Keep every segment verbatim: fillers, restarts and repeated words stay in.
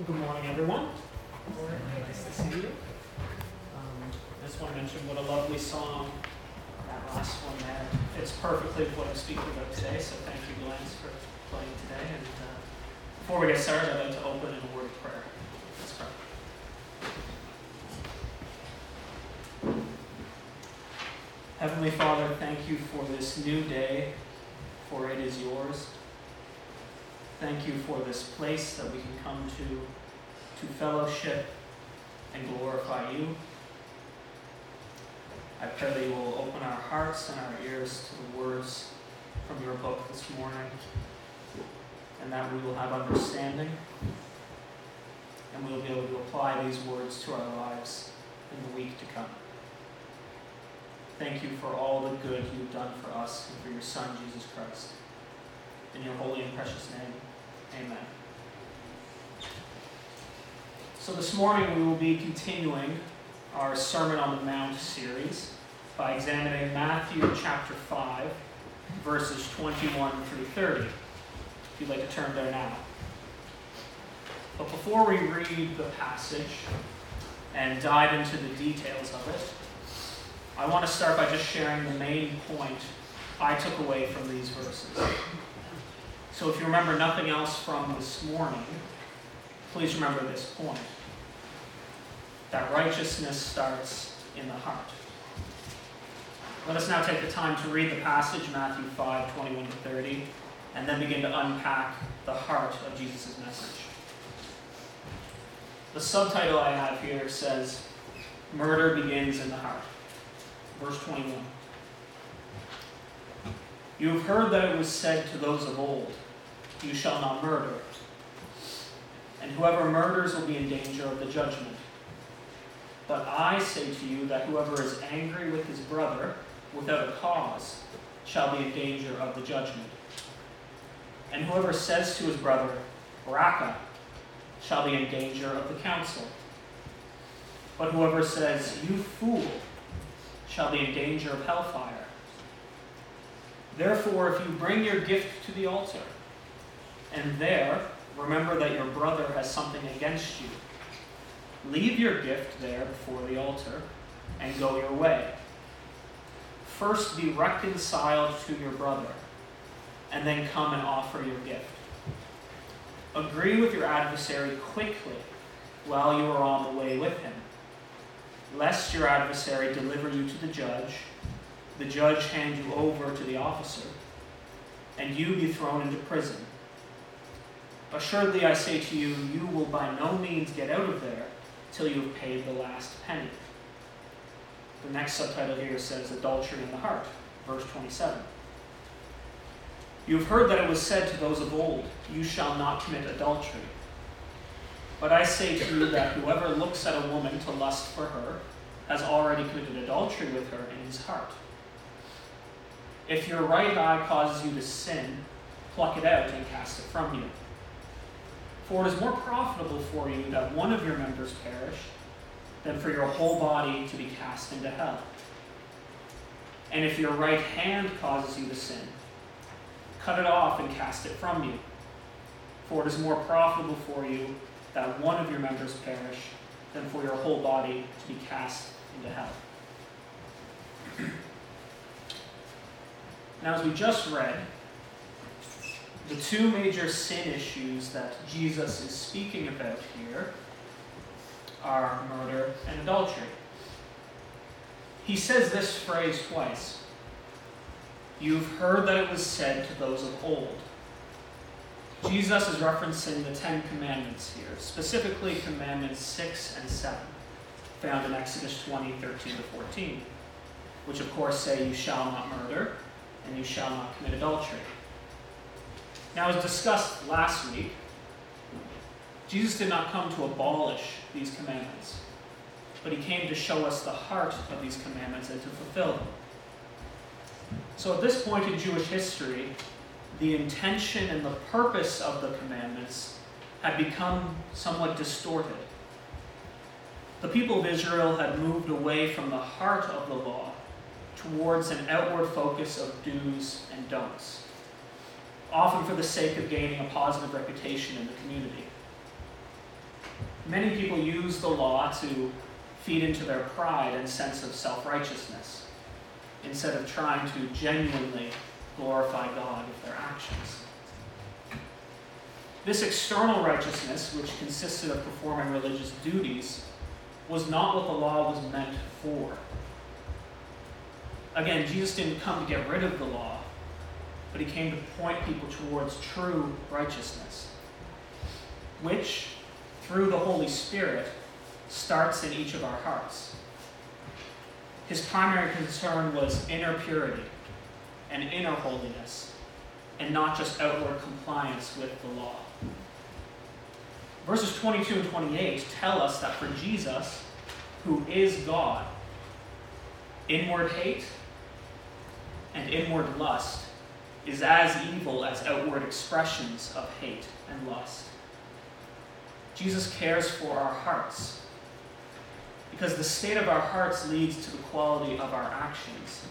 Good morning, everyone. Nice to see you. Um, I just want to mention what a lovely song that last one there. It's perfectly what I'm speaking about today, so thank you, Glance, for playing today. And uh, before we get started, I'd like to open in a word of prayer. Let's pray. Heavenly Father, thank you for this new day, for it is yours. Thank you for this place that we can come to, to fellowship and glorify you. I pray that you will open our hearts and our ears to the words from your book this morning, and that we will have understanding, and we will be able to apply these words to our lives in the week to come. Thank you for all the good you've done for us and for your Son, Jesus Christ. In your holy and precious name, amen. So this morning we will be continuing our Sermon on the Mount series by examining Matthew chapter five, verses twenty-one through thirty. If you'd like to turn there now. But before we read the passage and dive into the details of it, I want to start by just sharing the main point I took away from these verses. So if you remember nothing else from this morning, please remember this point. That righteousness starts in the heart. Let us now take the time to read the passage, Matthew five, twenty-one to thirty, and then begin to unpack the heart of Jesus' message. The subtitle I have here says, Murder Begins in the Heart. Verse twenty-one. You have heard that it was said to those of old, you shall not murder, and whoever murders will be in danger of the judgment. But I say to you that whoever is angry with his brother without a cause shall be in danger of the judgment. And whoever says to his brother, Raca, shall be in danger of the council. But whoever says, you fool, shall be in danger of hellfire. Therefore, if you bring your gift to the altar, and there remember that your brother has something against you, leave your gift there before the altar, and go your way. First be reconciled to your brother, and then come and offer your gift. Agree with your adversary quickly while you are on the way with him, lest your adversary deliver you to the judge, the judge hand you over to the officer, and you be thrown into prison. Assuredly, I say to you, you will by no means get out of there till you have paid the last penny. The next subtitle here says, Adultery in the Heart, verse twenty-seven. You have heard that it was said to those of old, you shall not commit adultery. But I say to you that whoever looks at a woman to lust for her has already committed adultery with her in his heart. If your right eye causes you to sin, pluck it out and cast it from you. For it is more profitable for you that one of your members perish than for your whole body to be cast into hell. And if your right hand causes you to sin, cut it off and cast it from you. For it is more profitable for you that one of your members perish than for your whole body to be cast into hell. Now, as we just read, the two major sin issues that Jesus is speaking about here are murder and adultery. He says this phrase twice. You've heard that it was said to those of old. Jesus is referencing the Ten Commandments here, specifically Commandments six and seven, found in Exodus twenty, thirteen to fourteen, which of course say you shall not murder and you shall not commit adultery. Now, as discussed last week, Jesus did not come to abolish these commandments, but he came to show us the heart of these commandments and to fulfill them. So at this point in Jewish history, the intention and the purpose of the commandments had become somewhat distorted. The people of Israel had moved away from the heart of the law towards an outward focus of do's and don'ts, often for the sake of gaining a positive reputation in the community. Many people use the law to feed into their pride and sense of self-righteousness, instead of trying to genuinely glorify God with their actions. This external righteousness, which consisted of performing religious duties, was not what the law was meant for. Again, Jesus didn't come to get rid of the law, but he came to point people towards true righteousness, which, through the Holy Spirit, starts in each of our hearts. His primary concern was inner purity and inner holiness, and not just outward compliance with the law. Verses twenty-two and twenty-eight tell us that for Jesus, who is God, inward hate and inward lust is as evil as outward expressions of hate and lust. Jesus cares for our hearts, because the state of our hearts leads to the quality of our actions.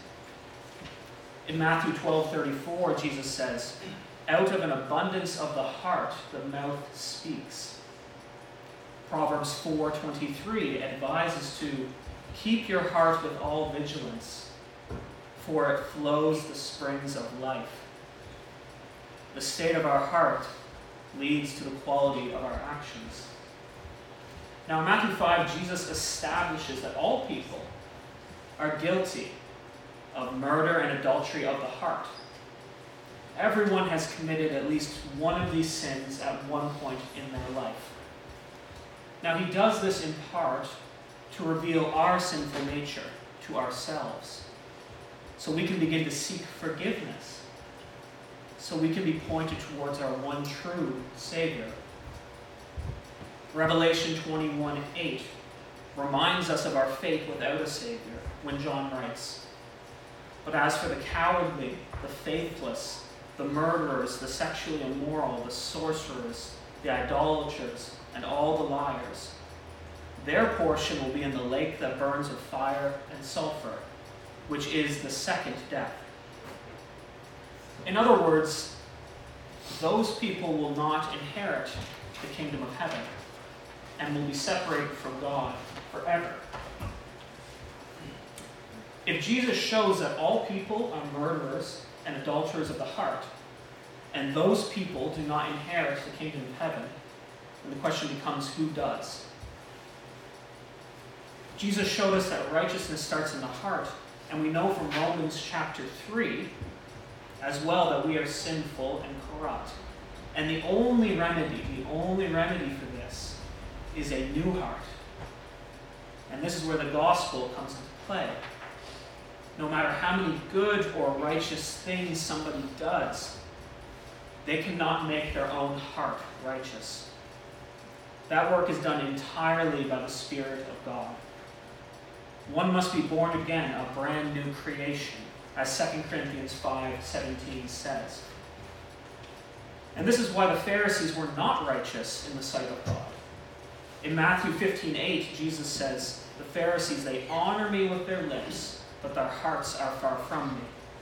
In Matthew twelve thirty-four, Jesus says, "Out of an abundance of the heart, the mouth speaks." Proverbs four twenty-three advises to keep your heart with all vigilance, for it flows the springs of life. The state of our heart leads to the quality of our actions. Now, in Matthew five, Jesus establishes that all people are guilty of murder and adultery of the heart. Everyone has committed at least one of these sins at one point in their life. Now, he does this in part to reveal our sinful nature to ourselves, so we can begin to seek forgiveness, so we can be pointed towards our one true Savior. Revelation twenty-one eight reminds us of our fate without a Savior when John writes, "But as for the cowardly, the faithless, the murderers, the sexually immoral, the sorcerers, the idolaters, and all the liars, their portion will be in the lake that burns with fire and sulfur, which is the second death." In other words, those people will not inherit the kingdom of heaven and will be separated from God forever. If Jesus shows that all people are murderers and adulterers of the heart, and those people do not inherit the kingdom of heaven, then the question becomes, who does? Jesus showed us that righteousness starts in the heart, and we know from Romans chapter three as well that we are sinful and corrupt. And the only remedy, the only remedy for this is a new heart. And this is where the gospel comes into play. No matter how many good or righteous things somebody does, they cannot make their own heart righteous. That work is done entirely by the Spirit of God. One must be born again, a brand new creation, as Second Corinthians five seventeen says. And this is why the Pharisees were not righteous in the sight of God. In Matthew fifteen eight, Jesus says, "The Pharisees, they honor me with their lips, but their hearts are far from me."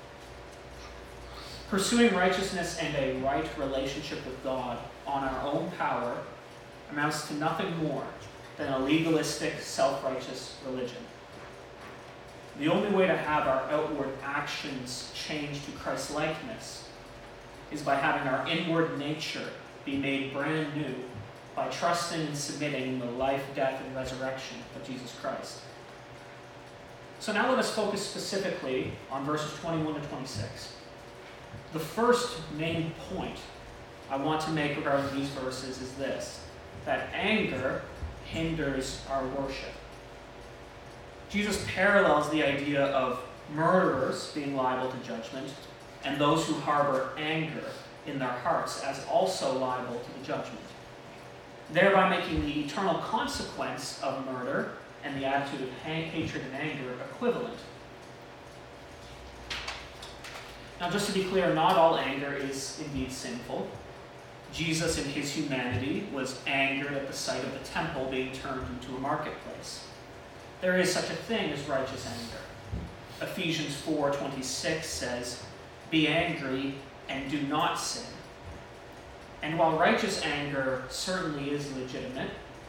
Pursuing righteousness and a right relationship with God on our own power amounts to nothing more than a legalistic, self-righteous religion. The only way to have our outward actions change to Christ-likeness is by having our inward nature be made brand new by trusting and submitting in the life, death, and resurrection of Jesus Christ. So now let us focus specifically on verses twenty-one to twenty-six. The first main point I want to make regarding these verses is this, that anger hinders our worship. Jesus parallels the idea of murderers being liable to judgment and those who harbor anger in their hearts as also liable to the judgment, thereby making the eternal consequence of murder and the attitude of hatred and anger equivalent. Now, just to be clear, not all anger is indeed sinful. Jesus, in his humanity, was angered at the sight of the temple being turned into a marketplace. There is such a thing as righteous anger. Ephesians four twenty-six says, "Be angry and do not sin." And while righteous anger certainly is legitimate,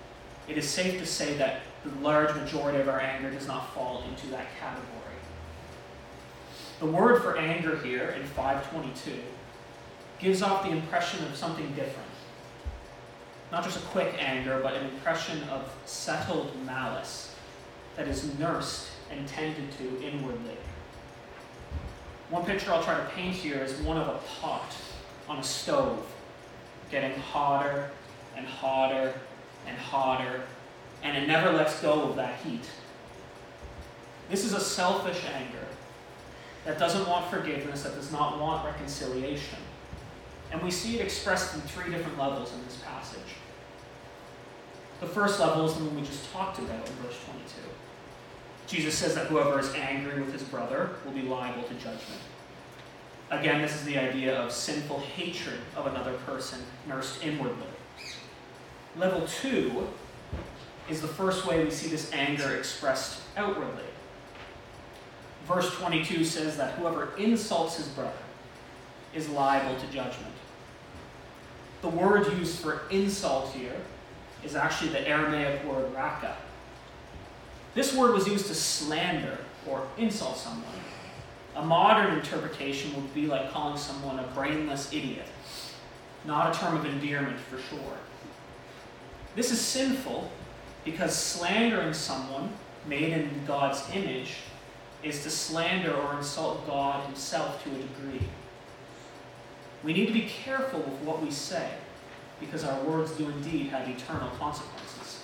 it is safe to say that the large majority of our anger does not fall into that category. The word for anger here in five twenty-two gives off the impression of something different. Not just a quick anger, but an impression of settled malice that is nursed and tended to inwardly. One picture I'll try to paint here is one of a pot on a stove, getting hotter and hotter and hotter, and it never lets go of that heat. This is a selfish anger that doesn't want forgiveness, that does not want reconciliation. And we see it expressed in three different levels in this passage. The first level is the one we just talked about in verse twenty-two. Jesus says that whoever is angry with his brother will be liable to judgment. Again, this is the idea of sinful hatred of another person nursed inwardly. Level two is the first way we see this anger expressed outwardly. Verse twenty-two says that whoever insults his brother is liable to judgment. The word used for insult here is actually the Aramaic word raka. This word was used to slander or insult someone. A modern interpretation would be like calling someone a brainless idiot, not a term of endearment for sure. This is sinful because slandering someone made in God's image is to slander or insult God himself to a degree. We need to be careful with what we say because our words do indeed have eternal consequences.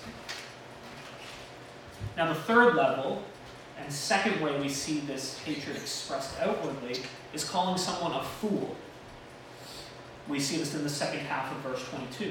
Now, the third level and second way we see this hatred expressed outwardly is calling someone a fool. We see this in the second half of verse twenty-two.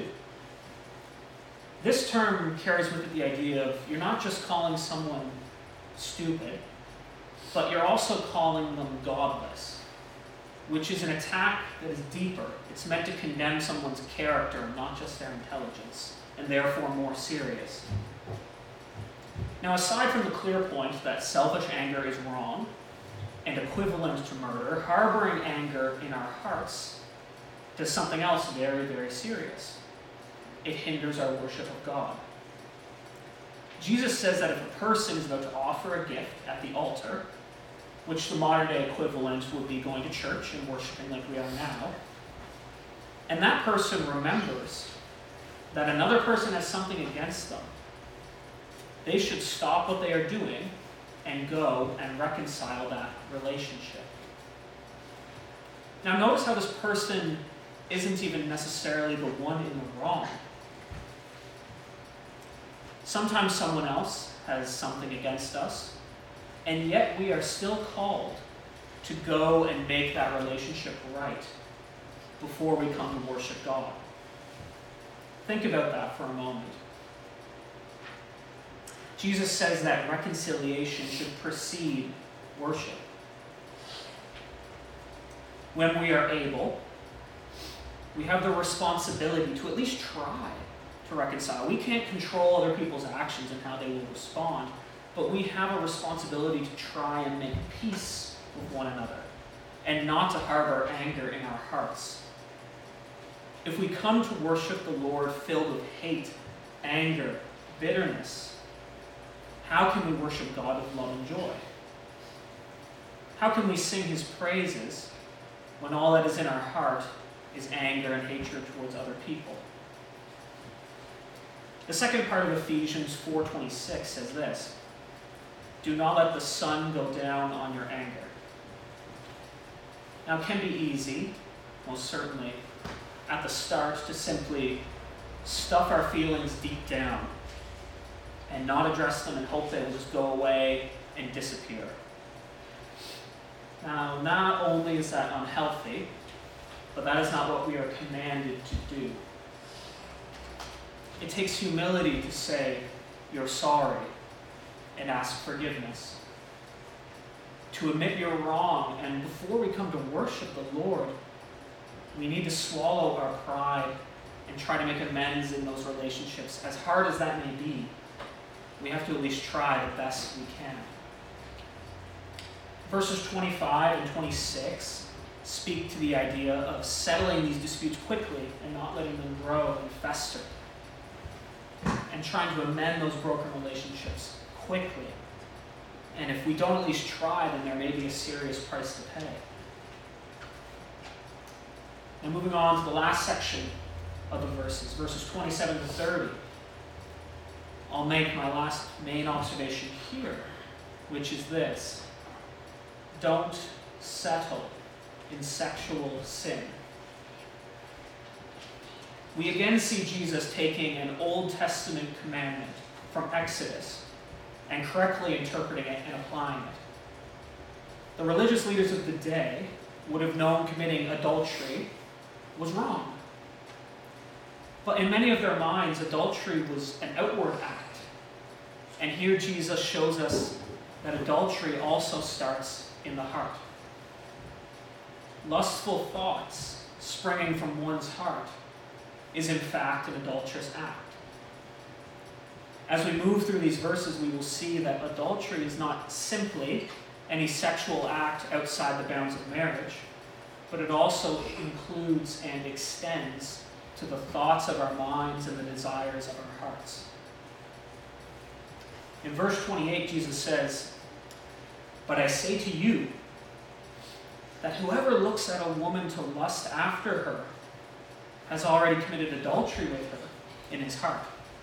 This term carries with it the idea of you're not just calling someone stupid, but you're also calling them godless, which is an attack that is deeper. It's meant to condemn someone's character, not just their intelligence, and therefore more serious. Now, aside from the clear point that selfish anger is wrong and equivalent to murder, harboring anger in our hearts does something else very, very serious. It hinders our worship of God. Jesus says that if a person is about to offer a gift at the altar, which the modern day equivalent would be going to church and worshiping like we are now, and that person remembers that another person has something against them, they should stop what they are doing and go and reconcile that relationship. Now notice how this person isn't even necessarily the one in the wrong. Sometimes someone else has something against us, and yet we are still called to go and make that relationship right before we come to worship God. Think about that for a moment. Jesus says that reconciliation should precede worship. When we are able, we have the responsibility to at least try to reconcile. We can't control other people's actions and how they will respond, but we have a responsibility to try and make peace with one another and not to harbor anger in our hearts. If we come to worship the Lord filled with hate, anger, bitterness, how can we worship God with love and joy? How can we sing his praises when all that is in our heart is anger and hatred towards other people? The second part of Ephesians four twenty-six says this: do not let the sun go down on your anger. Now, it can be easy, most certainly, at the start to simply stuff our feelings deep down and not address them and hope they will just go away and disappear. Now, not only is that unhealthy, but that is not what we are commanded to do. It takes humility to say, you're sorry, and ask forgiveness. To admit you're wrong, and before we come to worship the Lord, we need to swallow our pride and try to make amends in those relationships. As hard as that may be, we have to at least try the best we can. Verses twenty-five and twenty-six speak to the idea of settling these disputes quickly and not letting them grow and fester. and trying to amend those broken relationships quickly. And if we don't at least try, then there may be a serious price to pay. Now moving on to the last section of the verses, verses twenty-seven to thirty. I'll make my last main observation here, which is this: don't settle in sexual sin. We again see Jesus taking an Old Testament commandment from Exodus and correctly interpreting it and applying it. The religious leaders of the day would have known committing adultery was wrong. But in many of their minds, adultery was an outward act. And here Jesus shows us that adultery also starts in the heart. Lustful thoughts springing from one's heart is in fact an adulterous act. As we move through these verses, we will see that adultery is not simply any sexual act outside the bounds of marriage, but it also includes and extends to the thoughts of our minds and the desires of our hearts. In verse twenty-eight, Jesus says, "But I say to you that whoever looks at a woman to lust after her has already committed adultery with her in his heart."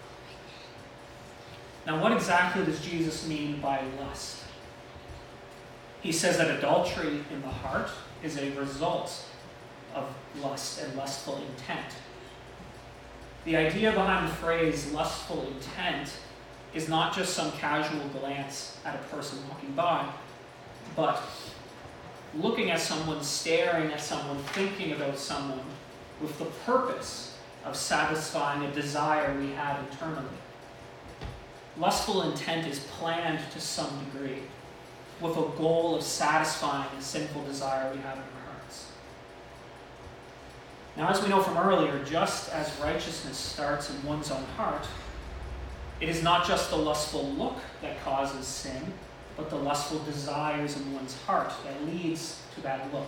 Now, what exactly does Jesus mean by lust? He says that adultery in the heart is a result of lust and lustful intent. The idea behind the phrase lustful intent is not just some casual glance at a person walking by, but looking at someone, staring at someone, thinking about someone with the purpose of satisfying a desire we have internally. Lustful intent is planned to some degree, with a goal of satisfying a sinful desire we have in our hearts. Now, as we know from earlier, just as righteousness starts in one's own heart, it is not just the lustful look that causes sin, but the lustful desires in one's heart that leads to that look.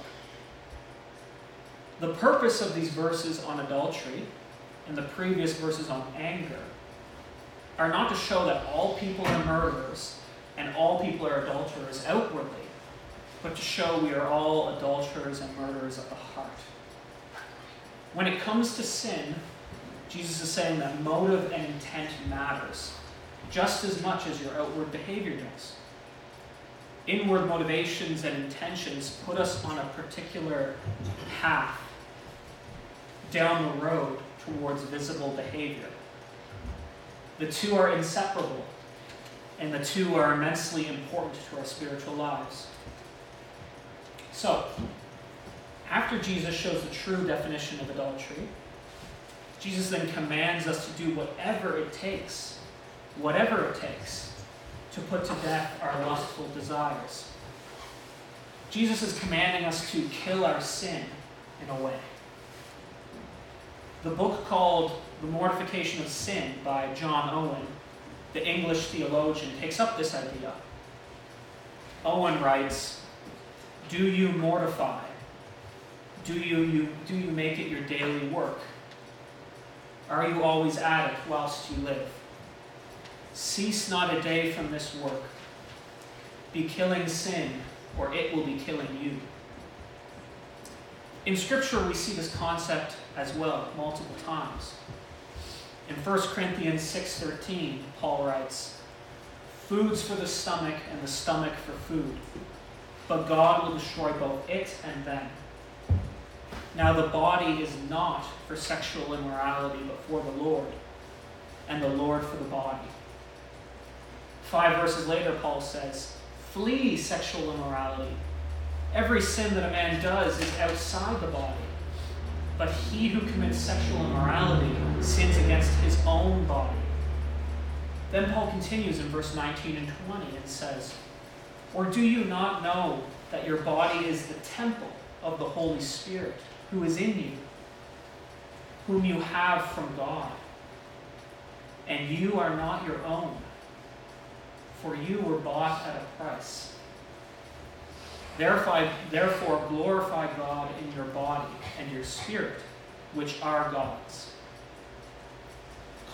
The purpose of these verses on adultery and the previous verses on anger are not to show that all people are murderers and all people are adulterers outwardly, but to show we are all adulterers and murderers of the heart. When it comes to sin, Jesus is saying that motive and intent matters just as much as your outward behavior does. Inward motivations and intentions put us on a particular path down the road towards visible behavior. The two are inseparable, and the two are immensely important to our spiritual lives. So, after Jesus shows the true definition of adultery, Jesus then commands us to do whatever it takes, whatever it takes, to put to death our lustful desires. Jesus is commanding us to kill our sin in a way. The book called The Mortification of Sin by John Owen, the English theologian, takes up this idea. Owen writes, "Do you mortify? Do you, you, do you make it your daily work? Are you always at it whilst you live? Cease not a day from this work. Be killing sin, or it will be killing you." In Scripture, we see this concept as well multiple times. In First Corinthians six thirteen, Paul writes, "Food's for the stomach, and the stomach for food, but God will destroy both it and them. Now the body is not for sexual immorality, but for the Lord, and the Lord for the body." Five verses later, Paul says, "Flee sexual immorality. Every sin that a man does is outside the body, but he who commits sexual immorality sins against his own body." Then Paul continues in verse nineteen and twenty and says, "Or do you not know that your body is the temple of the Holy Spirit who is in you, whom you have from God? And you are not your own, for you were bought at a price. Therefore, therefore glorify God in your body and your spirit, which are God's."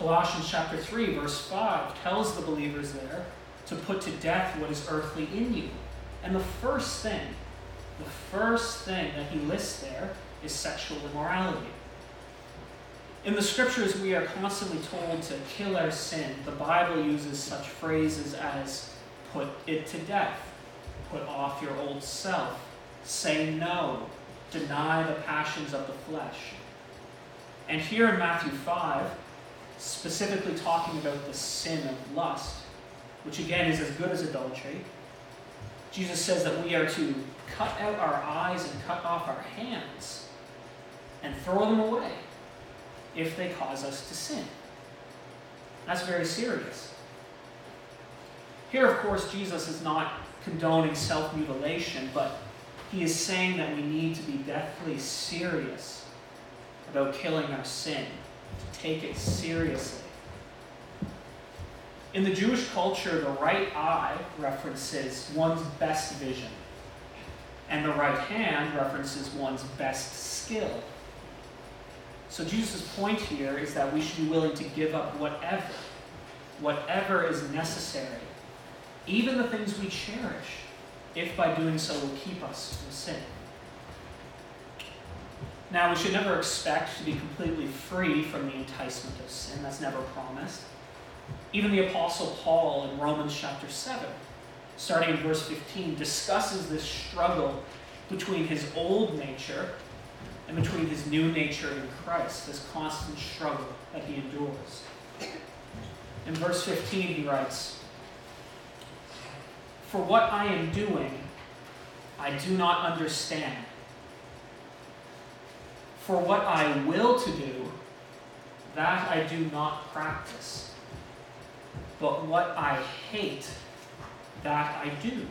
Colossians chapter three, verse five tells the believers there to put to death what is earthly in you. And the first thing, the first thing that he lists there is sexual immorality. In the scriptures, we are constantly told to kill our sin. The Bible uses such phrases as put it to death, put off your old self, say no, deny the passions of the flesh. And here in Matthew five, specifically talking about the sin of lust, which again is as good as adultery, Jesus says that we are to cut out our eyes and cut off our hands and throw them away if they cause us to sin. That's very serious. Here, of course, Jesus is not condoning self-mutilation, but he is saying that we need to be deathly serious about killing our sin, to take it seriously. In the Jewish culture, the right eye references one's best vision, and the right hand references one's best skill. So Jesus' point here is that we should be willing to give up whatever, whatever is necessary, even the things we cherish, if by doing so will keep us from sin. Now, we should never expect to be completely free from the enticement of sin. That's never promised. Even the Apostle Paul in Romans chapter seven, starting in verse fifteen, discusses this struggle between his old nature and between his new nature in Christ, this constant struggle that he endures. In verse fifteen, he writes, "For what I am doing, I do not understand. For what I will to do, that I do not practice. But what I hate, that I do.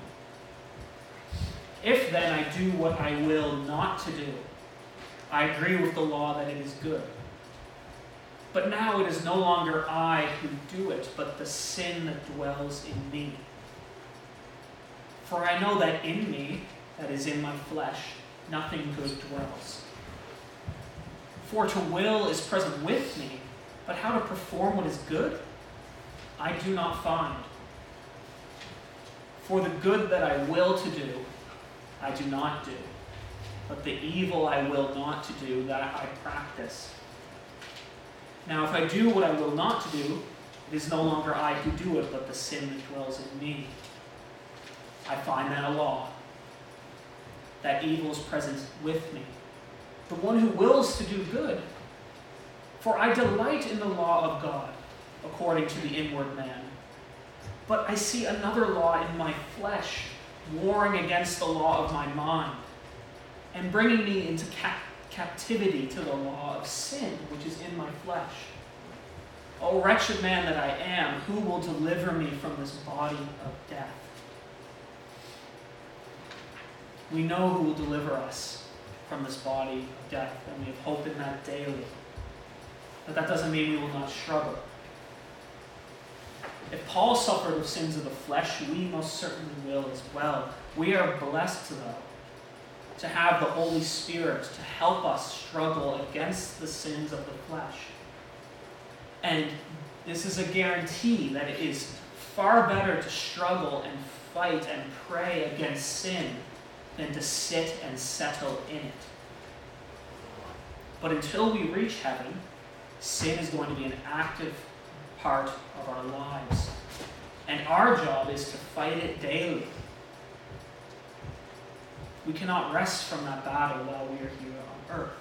If then I do what I will not to do, I agree with the law that it is good. But now it is no longer I who do it, but the sin that dwells in me. For I know that in me, that is in my flesh, nothing good dwells. For to will is present with me, but how to perform what is good, I do not find. For the good that I will to do, I do not do. But the evil I will not to do, that I practice. Now if I do what I will not to do, it is no longer I who do it, but the sin that dwells in me. I find that a law, that evil is present with me, the one who wills to do good. For I delight in the law of God, according to the inward man. But I see another law in my flesh, warring against the law of my mind, and bringing me into cap- captivity to the law of sin, which is in my flesh. O wretched man that I am, who will deliver me from this body of death?" We know who will deliver us from this body of death, and we have hope in that daily. But that doesn't mean we will not struggle. If Paul suffered of sins of the flesh, we most certainly will as well. We are blessed, though, to have the Holy Spirit to help us struggle against the sins of the flesh. And this is a guarantee that it is far better to struggle and fight and pray against sin than to sit and settle in it. But until we reach heaven, sin is going to be an active part of our lives. And our job is to fight it daily. We cannot rest from that battle while we are here on earth.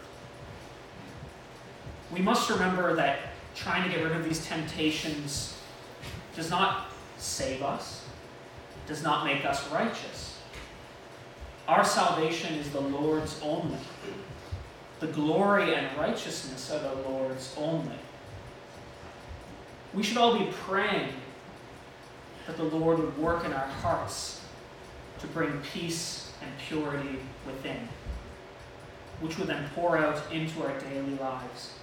We must remember that trying to get rid of these temptations does not save us, does not make us righteous. Our salvation is the Lord's only. The glory and righteousness are the Lord's only. We should all be praying that the Lord would work in our hearts to bring peace and purity within, which would then pour out into our daily lives.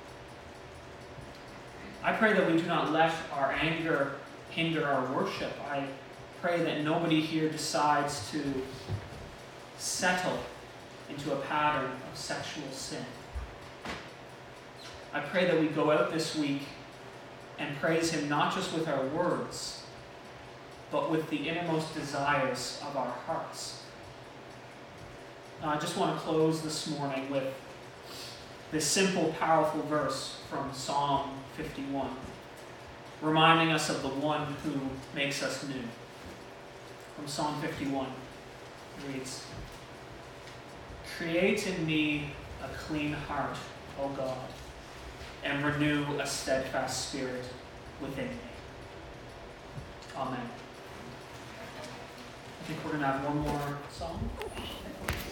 I pray that we do not let our anger hinder our worship. I pray that nobody here decides to settle into a pattern of sexual sin. I pray that we go out this week and praise him not just with our words, but with the innermost desires of our hearts. Now, I just want to close this morning with this simple, powerful verse from Psalm fifty-one, reminding us of the one who makes us new. From Psalm fifty-one, it reads, "Create in me a clean heart, O God, and renew a steadfast spirit within me." Amen. I think we're going to have one more song.